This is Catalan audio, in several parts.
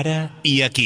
Ara i aquí.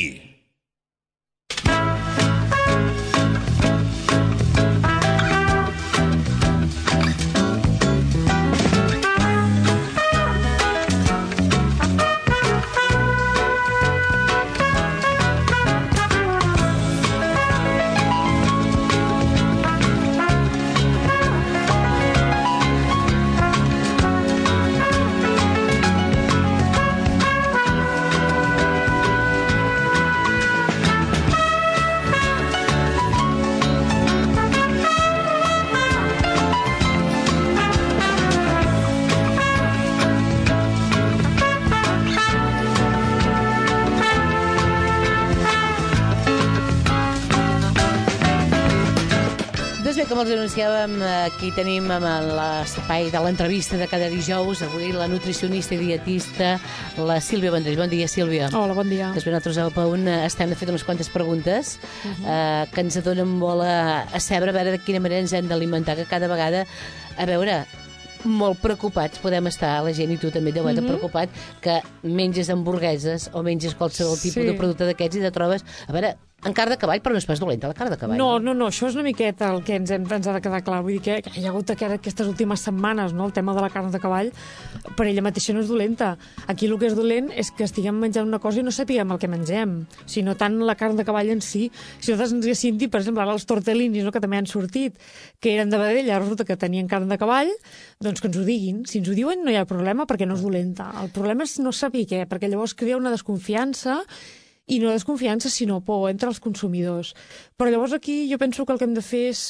Com els anunciàvem, aquí tenim amb l'espai de l'entrevista de cada dijous, avui la nutricionista i dietista, la Sílvia Vendrell. Bon dia, Sílvia. Hola, bon dia. Després nosaltres a Paun estem fet unes quantes preguntes que ens donen molt a saber, a veure de quina manera ens hem d'alimentar, que cada vegada, a veure, molt preocupats podem estar, la gent, i tu també deu estar preocupat, que menges hamburgueses o menges qualsevol tipus de producte d'aquests i te trobes, a veure, en carn de cavall, però no és pas dolenta la carn de cavall. No, això és una miqueta el que ens ha de quedar clar. Vull dir que hi ha hagut aquestes últimes setmanes, no? El tema de la carn de cavall, per ella mateixa no és dolenta. Aquí el que és dolent és que estiguem menjant una cosa i no sapiguem el que mengem, sinó tant la carn de cavall en si. Si nosaltres ens haguéssim dit, per exemple, ara els tortellinis, no?, que també han sortit, que eren de vedella, resulta que tenien carn de cavall, doncs que ens ho diguin. Si ens ho diuen no hi ha problema perquè no és dolenta. El problema és no saber què, perquè llavors crea una desconfiança, i no desconfiança, sinó por entre els consumidors. Però llavors aquí jo penso que el que hem de fer és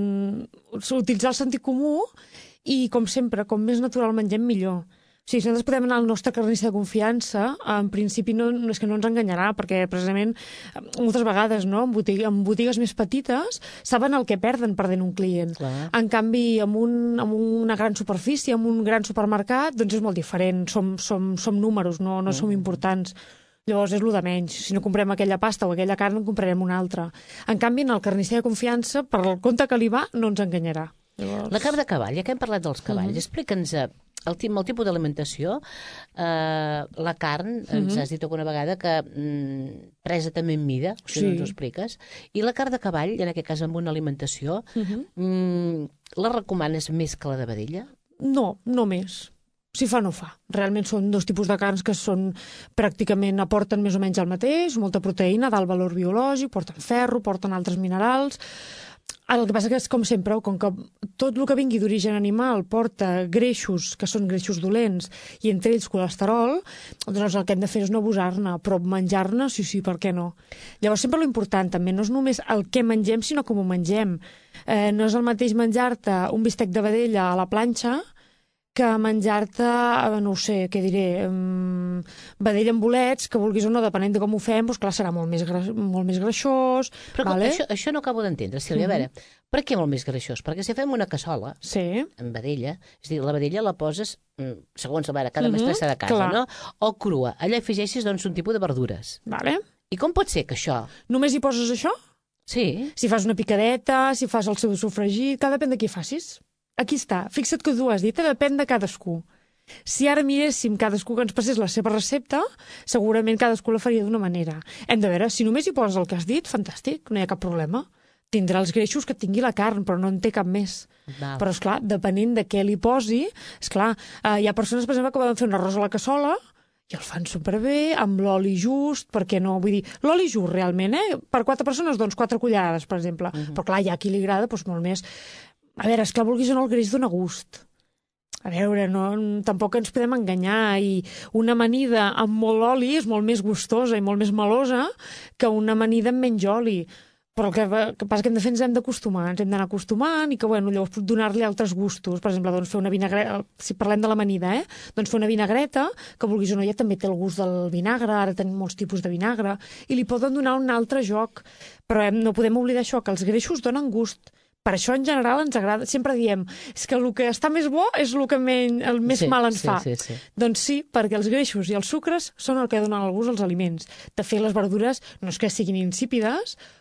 utilitzar el sentit comú i, com sempre, com més natural mengem, millor. O sigui, si nosaltres podem anar al nostre carnisser de confiança, en principi no és que no ens enganyarà, perquè precisament moltes vegades, no, en botigues més petites saben el que perden perdent un client. Clar. En canvi, amb una gran superfície, amb un gran supermercat, doncs és molt diferent. Som números, no som importants. Llavors és el de menys. Si no comprem aquella pasta o aquella carn, en comprarem una altra. En canvi, en el carnisser de confiança, per el compte que li va, no ens enganyarà. Llavors... La carn de cavall, ja que hem parlat dels cavalls, explica'ns el tipus d'alimentació. La carn, ens has dit alguna vegada que presa també en mida, si no ens ho expliques, i la carn de cavall, en aquest cas amb una alimentació, la recomanes més que la de vedella? No més. Si fa, no fa. Realment són dos tipus de carns que pràcticament aporten més o menys el mateix, molta proteïna, d'alt valor biològic, porten ferro, porten altres minerals. El que passa que és, com sempre, com que tot el que vingui d'origen animal porta greixos, que són greixos dolents, i entre ells colesterol, doncs el que hem de fer és no abusar-ne, però menjar-ne, sí, per què no? Llavors, sempre l'important també no és només el que mengem, sinó com ho mengem. No és el mateix menjar-te un bistec de vedella a la planxa que menjar-te, no ho sé, què diré, vedella amb bolets, que vulguis o no, depenent de com ho fem, doncs clar, serà molt més greixós. Però això no acabo d'entendre, Sílvia. A veure, per què molt més greixós? Perquè si fem una cassola amb vedella, és a dir, la vedella la poses, segons cada mestressa de casa, no? O crua. Allà afegeixes, doncs, un tipus de verdures. I com pot ser que això... Només hi poses això? Sí. Si fas una picadeta, si fas el seu sofregit, depèn de què facis. Aquí està. Fixa't que tu has dit, depèn de cadascú. Si ara miréssim cadascú que ens passés la seva recepta, segurament cadascú la faria d'una manera. Hem de veure, si només hi poses el que has dit, fantàstic, no hi ha cap problema. Tindrà els greixos que tingui la carn, però no en té cap més. Però, esclar, depenent de què li posi, esclar, hi ha persones, per exemple, que poden fer un arròs a la cassola i el fan superbé, amb l'oli just, perquè no? Vull dir, l'oli just realment, per 4 persones, doncs 4 cullerades, per exemple. Però, clar, hi ha qui li agrada, doncs molt més... A veure, és que vulguis o no, el greix dona gust. A veure, tampoc ens podem enganyar, i una amanida amb molt oli és molt més gustosa i molt més melosa que una amanida amb menys oli. Però el que passa que hem de fer, ens hem d'acostumar, ens hem d'anar acostumant, i que, llavors donar-li altres gustos. Per exemple, doncs fer una vinagreta, si parlem de l'amanida, doncs fer una vinagreta, que vulguis o no, ja també té el gust del vinagre, ara tenim molts tipus de vinagre, i li poden donar un altre joc. Però no podem oblidar això, que els greixos donen gust. Per això, en general, ens agrada. Sempre diem, és que el que està més bo és el que el més mal ens fa. Sí. Doncs sí, perquè els greixos i els sucres són el que donen el gust als aliments. De fet, les verdures no és que siguin insípides,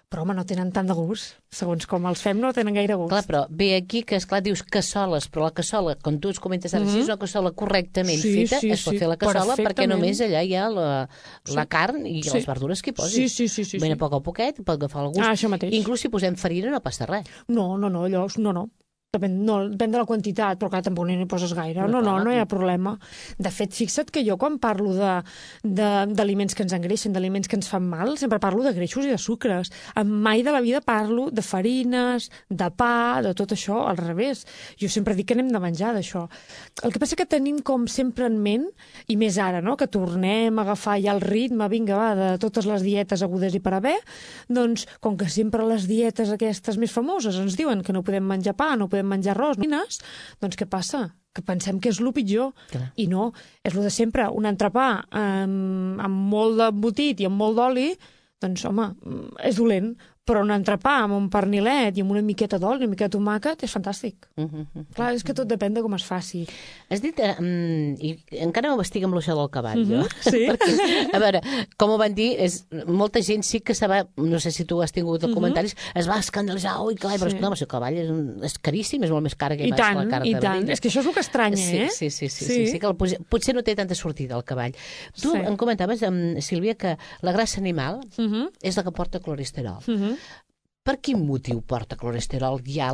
Però, home, no tenen tant de gust. Segons com els fem, no tenen gaire gust. Clar, però ve aquí que, esclar, dius cassoles, però la cassola, com tu ens comentes ara, si és una cassola correctament feta, es pot fer la cassola perquè només allà hi ha la carn i les verdures que hi posis. Sí. Ben a poc a poquet, pot agafar el gust. Això mateix. Inclús si posem farina no passa res. No, allò, no. Depèn de la quantitat, però clar, tampoc n'hi poses gaire. No hi ha problema. De fet, fixa't que jo quan parlo d'aliments que ens engreixen, d'aliments que ens fan mal, sempre parlo de greixos i de sucres. Mai de la vida parlo de farines, de pa, de tot això, al revés. Jo sempre dic que anem de menjar d'això. El que passa que tenim com sempre en ment, i més ara, no?, que tornem a agafar ja el ritme, vinga, va, de totes les dietes agudes i per haver, doncs, com que sempre les dietes aquestes més famoses ens diuen que no podem menjar pa, no podem menjar arròs, doncs què passa? Que pensem que és el pitjor. Clar. I no, és el de sempre. Un entrepà amb molt d'embotit i amb molt d'oli, doncs, home, és dolent. Però un entrepà amb un pernilet i amb una miqueta d'oli, una miqueta de tomàquet, és fantàstic. Clar, és que tot depèn de com es faci. Has dit, i encara m'ho amb això del cavall, jo. Sí. Perquè, a veure, com ho van dir, molta gent sí que se va, no sé si tu has tingut comentaris, es va escandalitzar, ui, clar, però el seu cavall és caríssim, és molt més car que la carn de vedella. És que això és el que estranya, Sí, que potser no té tanta sortida el cavall. Tu em comentaves, Sílvia, que la grassa animal és la que porta colesterol. Per quin motiu porta colesterol ja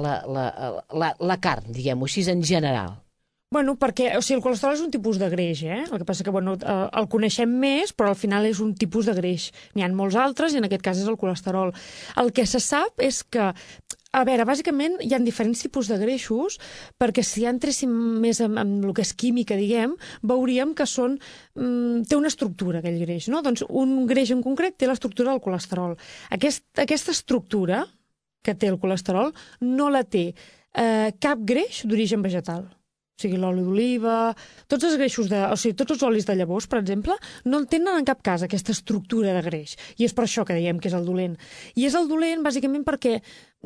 la carn, diguem-ho així, en general? Bueno, perquè, el colesterol és un tipus de greix, El que passa que, el coneixem més, però al final és un tipus de greix. N'hi ha molts altres i en aquest cas és el colesterol. El que se sap és que, a veure, bàsicament hi ha diferents tipus de greixos, perquè si ja entréssim més en el que és química, diguem, veuríem que té una estructura, aquell greix, no? Doncs un greix en concret té l'estructura del colesterol. Aquesta estructura que té el colesterol no la té cap greix d'origen vegetal. O sigui, l'oli d'oliva, tots els greixos tots els olis de llavors, per exemple, no tenen en cap cas aquesta estructura de greix. I és per això que diem que és el dolent. I és el dolent, bàsicament, perquè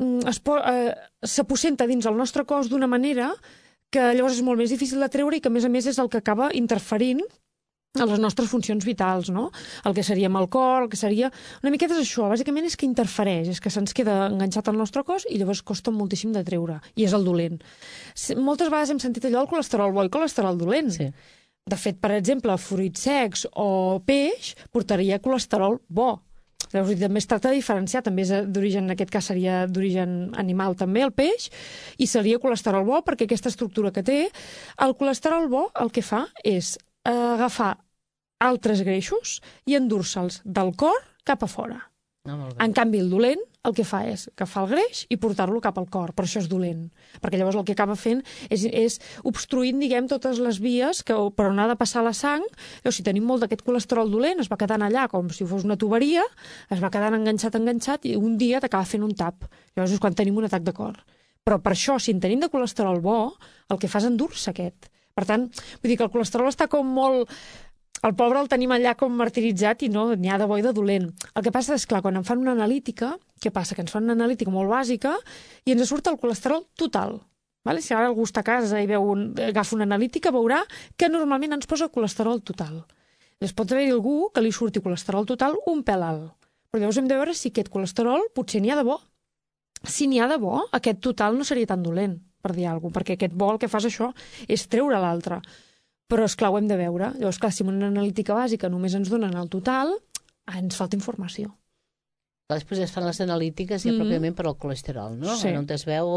s'aposenta dins el nostre cos d'una manera que llavors és molt més difícil de treure i que, a més, és el que acaba interferint a les nostres funcions vitals, no? El que seria amb el cor, el que seria... Una miqueta és això, bàsicament és que interfereix, és que se'ns queda enganxat al nostre cos i llavors costa moltíssim de treure, i és el dolent. Moltes vegades hem sentit allò del colesterol bo i colesterol dolent. Sí. De fet, per exemple, fruits secs o peix portaria colesterol bo. Llavors, també es tracta de diferenciar, també és d'origen, en aquest cas seria d'origen animal també, el peix, i seria colesterol bo perquè aquesta estructura que té, el colesterol bo el que fa és agafar altres greixos i endur-se'ls del cor cap a fora. En canvi, el dolent el que fa és agafar el greix i portar-lo cap al cor, per això és dolent. Perquè llavors el que acaba fent és obstruint, diguem, totes les vies per on ha de passar la sang. Llavors, si tenim molt d'aquest colesterol dolent, es va quedant allà com si fos una tuberia, es va quedant enganxat, i un dia t'acaba fent un tap. Llavors és quan tenim un atac de cor. Però per això, si en tenim de colesterol bo, el que fa és endur-se aquest. Per tant, vull dir que el colesterol està com molt... El pobre el tenim allà com martiritzat i no, n'hi ha de bo i de dolent. El que passa és, clar, quan em fan una analítica, què passa? Que ens fan una analítica molt bàsica i ens surt el colesterol total. Vale? Si ara algú està a casa i agafa una analítica, veurà que normalment ens posa colesterol total. Llavors pot haver-hi algú que li surti colesterol total un pèl alt. Però llavors hem de veure si aquest colesterol potser n'hi ha de bo. Si n'hi ha de bo, aquest total no seria tan dolent, per dir alguna cosa, perquè aquest bo el que fa és això, és treure l'altre. Però, esclar, ho hem de veure. Llavors, clar, si una analítica bàsica només ens donen el total, ens falta informació. Després es fan les analítiques ja pròpiament per al colesterol, no? Sí. On es veu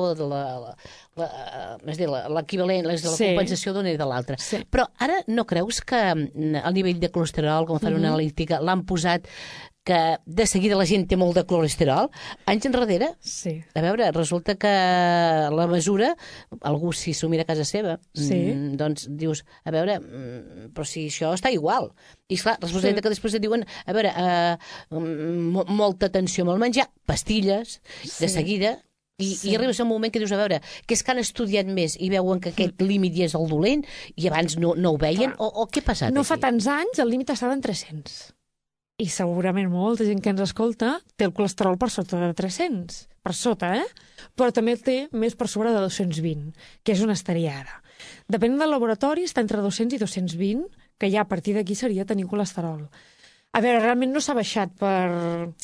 l'equivalent, la compensació d'una i de l'altra. Sí. Però ara no creus que el nivell de colesterol, quan fan una analítica, l'han posat que de seguida la gent té molt de colesterol? Anys enrere, Sí. a veure, resulta que la mesura, algú si s'ho mira a casa seva, doncs dius, a veure, però si això està igual. I esclar, resulta que després et diuen, a veure, molta atenció amb el menjar, pastilles, de seguida, i arribes a un moment que dius, a veure, que és que han estudiat més i veuen que aquest límit ja és el dolent i abans no ho veien, o què ha passat No aquí? fa tants anys, el límit estava en 300. I segurament molta gent que ens escolta té el colesterol per sota de 300. Per sota, Però també el té més per sobre de 220, que és on estaria ara. Depèn del laboratori, està entre 200 i 220, que ja a partir d'aquí seria tenir colesterol. A veure, realment no s'ha baixat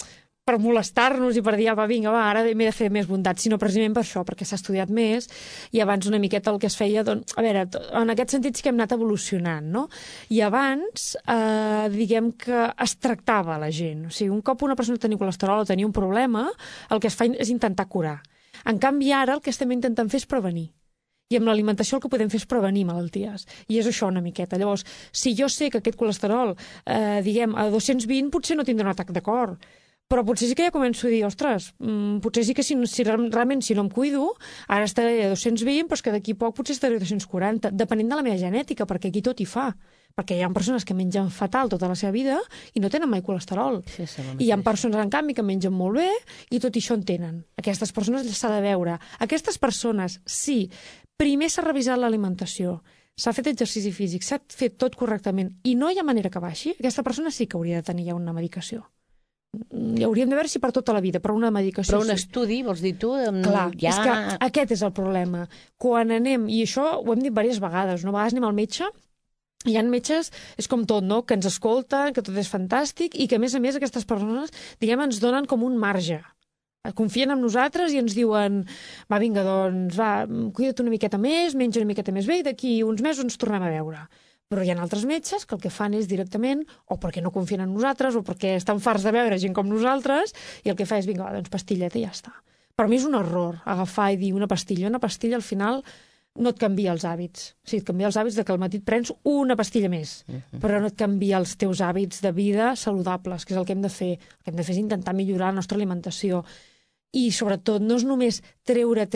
per molestar-nos i per dir, vinga, ara m'he de fer més bondat, sinó precisament per això, perquè s'ha estudiat més, i abans una miqueta el que es feia, doncs, a veure, en aquest sentit sí que hem anat evolucionant, no? I abans, diguem que es tractava la gent. O sigui, un cop una persona tenia colesterol o tenia un problema, el que es fa és intentar curar. En canvi, ara el que estem intentant fer és prevenir. I amb l'alimentació el que podem fer és prevenir malalties. I és això una miqueta. Llavors, si jo sé que aquest colesterol, diguem, a 220 potser no tindrà un atac de cor, però potser sí que ja començo a dir, ostres, potser sí que realment si no em cuido, ara estaré a 220, però és que d'aquí poc potser estaré a 240, depenent de la meva genètica, perquè aquí tot hi fa. Perquè hi ha persones que mengen fatal tota la seva vida i no tenen mai colesterol. Sí, I hi ha persones, en canvi, que mengen molt bé i tot això en tenen. Aquestes persones s'ha de veure. Aquestes persones, sí, primer s'ha revisat l'alimentació, s'ha fet exercici físic, s'ha fet tot correctament i no hi ha manera que baixi, aquesta persona sí que hauria de tenir ja una medicació. I hauríem de veure si per tota la vida, però una medicació... Però un estudi, vols dir tu? Clar, és que aquest és el problema. Quan anem, i això ho hem dit diverses vegades, no? A vegades anem al metge, hi ha metges, és com tot, no? Que ens escolten, que tot és fantàstic i que, a més, aquestes persones, diguem, ens donen com un marge. Confien en nosaltres i ens diuen vinga, doncs, cuida't una miqueta més, menja una miqueta més bé i d'aquí uns mesos ens tornem a veure. Però hi ha altres metges que el que fan és directament, o perquè no confien en nosaltres, o perquè estan farts de veure gent com nosaltres, i el que fa és, vinga, doncs pastilleta i ja està. Per mi és un error agafar i dir una pastilla. Una pastilla, al final, no et canvia els hàbits. O sigui, et canvia els hàbits de que al matí et prens una pastilla més, però no et canvia els teus hàbits de vida saludables, que és el que hem de fer. El que hem de fer és intentar millorar la nostra alimentació. I, sobretot, no és només treure,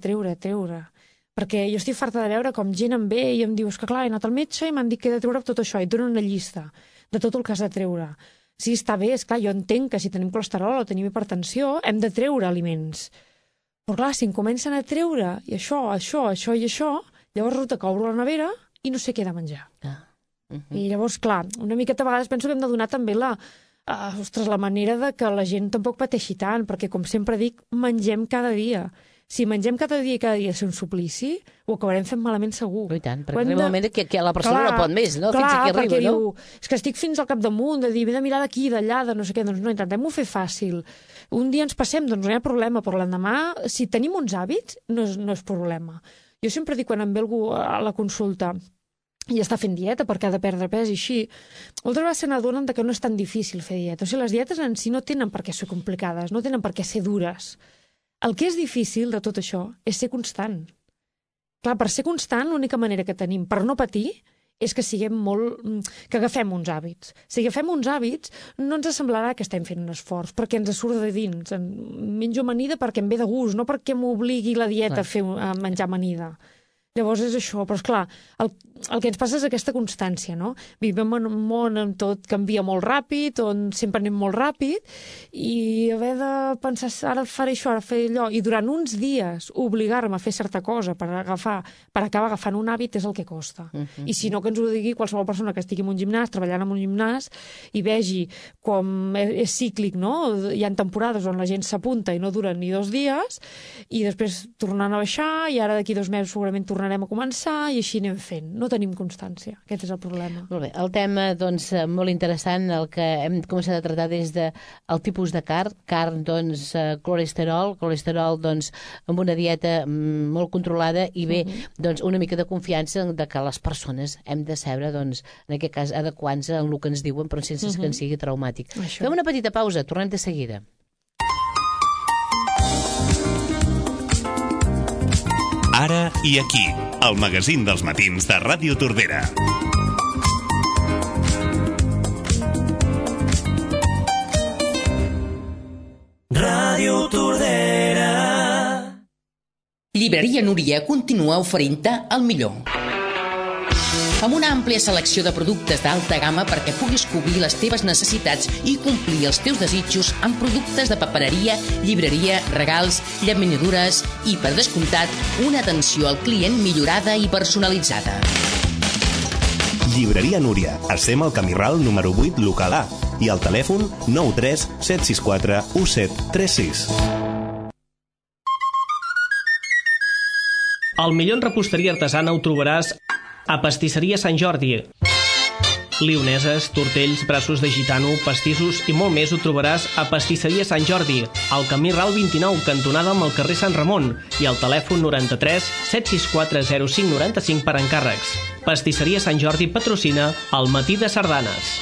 perquè jo estic farta de veure com gent em ve i em diu, és que clar, he anat al metge i m'han dit que he de treure tot això, i et donen una llista de tot el que has de treure. Sí, està bé, és clar, jo entenc que si tenim colesterol o tenim hipertensió hem de treure aliments. Però clar, si em comencen a treure i això, llavors resulta que obro la nevera i no sé què he de menjar. I llavors, clar, una miqueta a vegades penso que hem de donar també la manera de que la gent tampoc pateixi tant, perquè, com sempre dic, mengem cada dia. Si mengem cada dia ser un suplici, ho acabarem fent malament segur. I tant, perquè arriba un moment que la persona no pot més, no? Clar, fins aquí arriba, no? Diu, és que estic fins al capdamunt, de dir, m'he de mirar d'aquí, d'allà, de no sé què, doncs no, intentem-ho fer fàcil. Un dia ens passem, doncs no hi ha problema, però l'endemà, si tenim uns hàbits, no és problema. Jo sempre dic, quan em ve algú a la consulta i està fent dieta perquè ha de perdre pes i així, moltes vegades se n'adonen que no és tan difícil fer dieta. O sigui, les dietes en si no tenen per què ser complicades, no tenen per què ser dures. El que és difícil de tot això és ser constant. Clar, per ser constant, l'única manera que tenim per no patir és que que agafem uns hàbits. Si agafem uns hàbits, no ens semblarà que estem fent un esforç, perquè ens surt de dins. Menjo amanida perquè em ve de gust, no perquè m'obligui la dieta a menjar amanida. Llavors és això, però esclar, el que ens passa és aquesta constància, no? Vivim en un món on tot canvia molt ràpid, on sempre anem molt ràpid, i haver de pensar, ara faré això, ara faré allò, i durant uns dies obligar-me a fer certa cosa per acabar agafant un hàbit és el que costa. I si no, que ens ho digui qualsevol persona que estigui en un gimnàs, treballant en un gimnàs, i vegi com és cíclic, no? Hi ha temporades on la gent s'apunta i no duren ni 2 dies, i després tornant a baixar, i ara d'aquí 2 mesos segurament tornarem a començar, i així anem fent. No tenim constància. Aquest és el problema. Molt bé. El tema, doncs, molt interessant, el que hem començat a tractar des del tipus de carn, doncs, colesterol, doncs, amb una dieta molt controlada i bé, doncs, una mica de confiança de que les persones hem de saber, doncs, en aquest cas, adequant-se en el que ens diuen, però sense que ens sigui traumàtic. Fem una petita pausa, tornem de seguida. Ara i aquí, el magazín dels matins de Ràdio Tordera. Ràdio Tordera. Llibreria Núria continua oferint-te el millor. Amb una àmplia selecció de productes d'alta gamma perquè puguis cobrir les teves necessitats i complir els teus desitjos amb productes de papereria, llibreria, regals, llaminadures i, per descomptat, una atenció al client millorada i personalitzada. Llibreria Núria. Estem al Camí Ral número 8, local A, i al telèfon 93 764 1736. El millor en reposteria artesana ho trobaràs a Pastisseria Sant Jordi. Lioneses, tortells, braços de gitano, pastissos i molt més ho trobaràs a Pastisseria Sant Jordi, al camí Ral 29, cantonada amb el carrer Sant Ramon, i al telèfon 93 764 0595 per encàrrecs. Pastisseria Sant Jordi patrocina el Matí de Sardanes.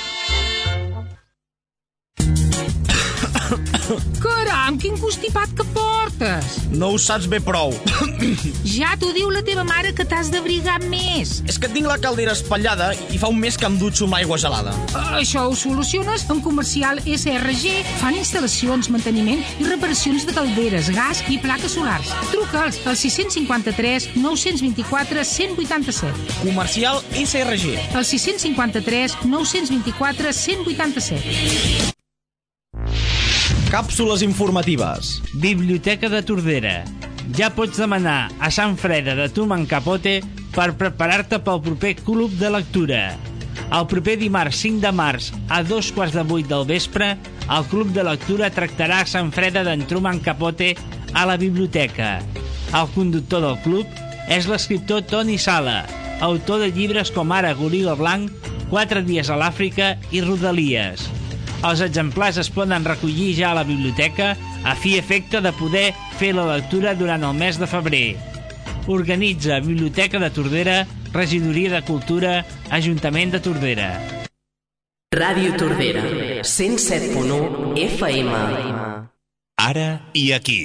Caram, quin constipat que portes! No ho saps bé prou. Ja t'ho diu la teva mare que t'has d'abrigar més. És que tinc la caldera espatllada i fa un mes que em dutxo amb aigua gelada. Això ho soluciones amb Comercial SRG. Fan instal·lacions, manteniment i reparacions de calderes, gas i plaques solars. Truca'ls al 653 924 187. Comercial SRG. Al 653 924 187. Càpsules informatives. Biblioteca de Tordera. Ja pots demanar a Sant Freda de Truman Capote per preparar-te pel proper club de lectura. El proper dimarts 5 de març a 7:15 del vespre, el club de lectura tractarà a Sant Freda d'en Truman Capote a la biblioteca. El conductor del club és l'escriptor Toni Sala, autor de llibres com ara Goril·la Blanc, 4 dies a l'Àfrica i Rodalies. Els exemplars es poden recollir ja a la biblioteca a fi i efecte de poder fer la lectura durant el mes de febrer. Organitza Biblioteca de Tordera, Regidoria de Cultura, Ajuntament de Tordera. Ràdio Tordera, 107.1 FM. Ara i aquí.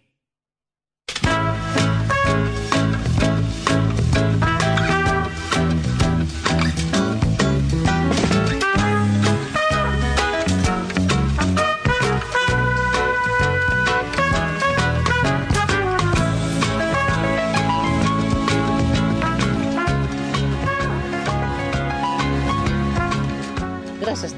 Gràcies.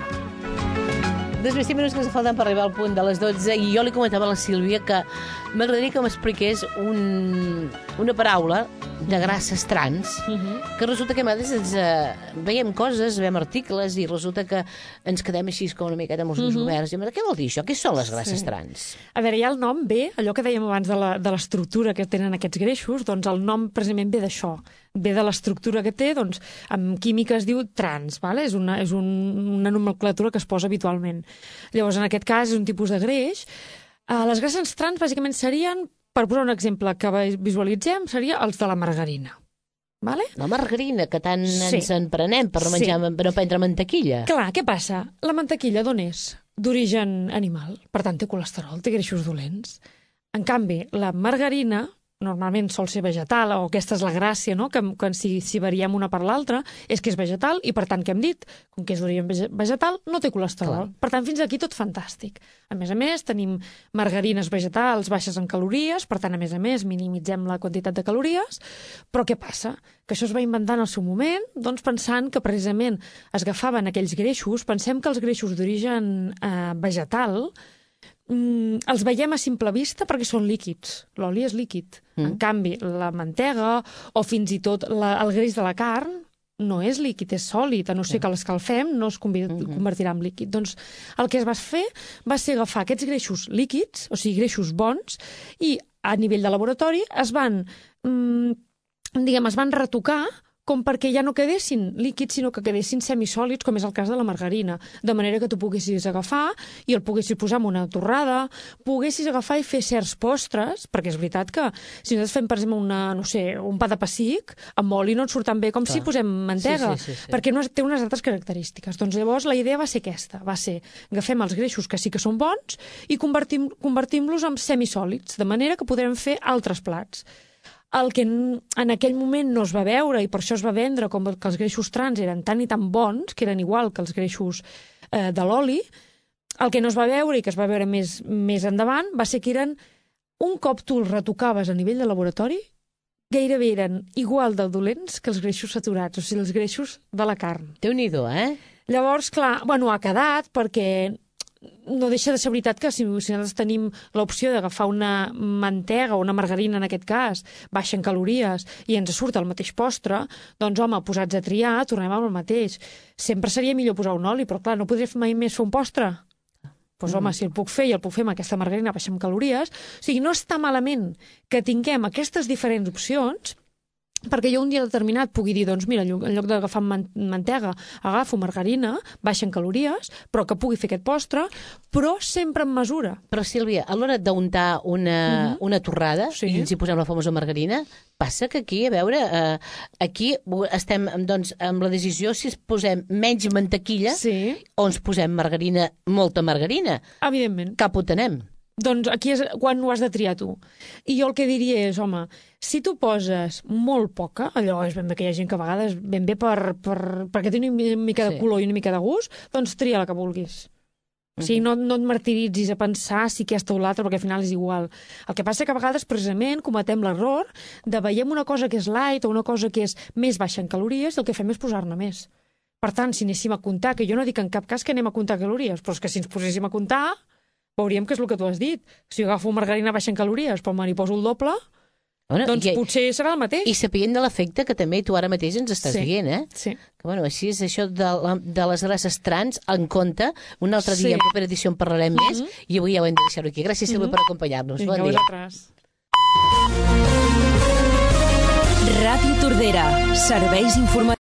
2 més 5 minuts que ens falten per arribar al punt de les 12 i jo li comentava a la Sílvia que m'agradaria que m'expliqués una paraula de grasses trans, que resulta que a vegades veiem coses, veiem articles i resulta que ens quedem així com una miqueta amb els ulls oberts. Què vol dir això? Què són les grasses trans? A veure, ja el nom ve, allò que dèiem abans de l'estructura que tenen aquests greixos, doncs el nom precisament ve d'això. Ve de l'estructura que té, doncs, en química es diu trans, vale? És una nomenclatura que es posa habitualment. Llavors, en aquest cas, és un tipus de greix. Les grasses trans, bàsicament, serien, per posar un exemple que visualitzem, seria els de la margarina. Vale? La margarina, que tant ens en prenem per no menjar, per no prendre mantequilla. Clar, què passa? La mantequilla d'on és? D'origen animal, per tant té colesterol, té greixos dolents. En canvi, la margarina normalment sol ser vegetal, o aquesta és la gràcia, no? que si variem una per l'altra, és que és vegetal i, per tant, que hem dit, com que és d'origen vegetal, no té colesterol. Per tant, fins aquí tot fantàstic. A més, tenim margarines vegetals baixes en calories, per tant, a més, minimitzem la quantitat de calories, però què passa? Que això es va inventar en el seu moment, doncs pensant que precisament es agafaven aquells greixos, pensem que els greixos d'origen vegetal els veiem a simple vista perquè són líquids. L'oli és líquid. En canvi, la mantega o fins i tot el greix de la carn no és líquid, és sòlid. A no ser que l'escalfem, no es convertirà en líquid. Doncs el que es va fer va ser agafar aquests greixos líquids, o sigui, greixos bons, i a nivell de laboratori es van retocar com perquè ja no quedessin líquids, sinó que quedessin semisòlids, com és el cas de la margarina. De manera que tu poguessis agafar i el poguessis posar en una torrada, poguessis agafar i fer certs postres, perquè és veritat que si nosaltres fem, per exemple, un pa de pessic, amb oli no et surt tan bé com si posem mantega, perquè té unes altres característiques. Doncs llavors la idea va ser aquesta, va ser agafem els greixos que sí que són bons i convertim-los en semisòlids, de manera que podrem fer altres plats. El que en aquell moment no es va veure i per això es va vendre com que els greixos trans eren tan i tan bons, que eren igual que els greixos de l'oli, el que no es va veure i que es va veure més endavant va ser que eren, un cop tu els retocaves a nivell de laboratori, gairebé eren igual de dolents que els greixos saturats, o sigui, els greixos de la carn. Déu-n'hi-do, Llavors, clar, ha quedat perquè no deixa de ser veritat que si nosaltres tenim l'opció d'agafar una mantega o una margarina, en aquest cas, baixa en calories, i ens surt el mateix postre, doncs, home, posats a triar, tornem al mateix. Sempre seria millor posar un oli, però, clar, no podré mai més fer un postre. Doncs, home, si el puc fer i el puc fer amb aquesta margarina baixa en calories, o sigui, no està malament que tinguem aquestes diferents opcions perquè jo un dia determinat pugui dir, doncs mira, en lloc d'agafar mantega, agafo margarina, baixa en calories, però que pugui fer aquest postre, però sempre en mesura. Però, Sílvia, a l'hora d'untar una torrada, i ens hi posem la famosa margarina, passa que aquí, a veure, aquí estem doncs, amb la decisió si es posem menys mantequilla o ens posem margarina, molta margarina. Evidentment. Cap ho tenem. Doncs aquí és quan ho has de triar tu. I jo el que diria és, home, si tu poses molt poca, allò és ben bé que hi ha gent que a vegades ben bé perquè té una mica de color i una mica de gust, doncs tria la que vulguis. O sigui, no et martiritzis a pensar si aquesta o l'altra, perquè al final és igual. El que passa que a vegades, precisament, cometem l'error de veiem una cosa que és light o una cosa que és més baixa en calories i el que fem és posar-ne més. Per tant, si anéssim a comptar, que jo no dic en cap cas que anem a comptar calories, però és que si ens poséssim a comptar, veuríem que és el que tu has dit. Si jo agafo margarina baixa en calories, però me n'hi poso el doble, doncs potser serà el mateix. I sapient de l'efecte que també tu ara mateix ens estàs dient, Sí. Que, bueno, així és això de les grasses trans en compte. Un altre dia, en propera edició, en parlarem més, i avui ja ho hem de deixar-ho aquí. Gràcies, Sílvia, per acompanyar-nos. Vinga, bon dia. Vosaltres. Ràdio Tordera, serveis informatius.